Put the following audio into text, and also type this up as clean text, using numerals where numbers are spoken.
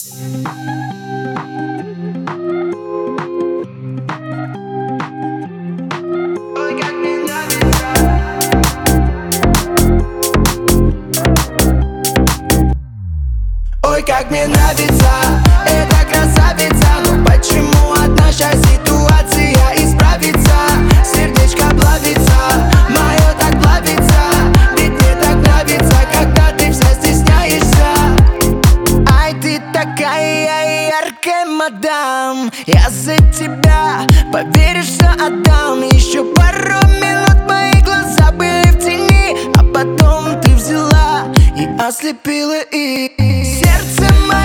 Ой, как мне нравится эта красавица. Но почему от нашей ситуации исправиться? Сердечко плавится, мое так плавится. Ведь мне так нравится, когда ты вся стесняешься. Ай, ты такая яркая, мадам. Я за тебя, поверишь, все отдам. Еще пару минут мои глаза были в тени, а потом ты взяла и ослепила их. Сердце мое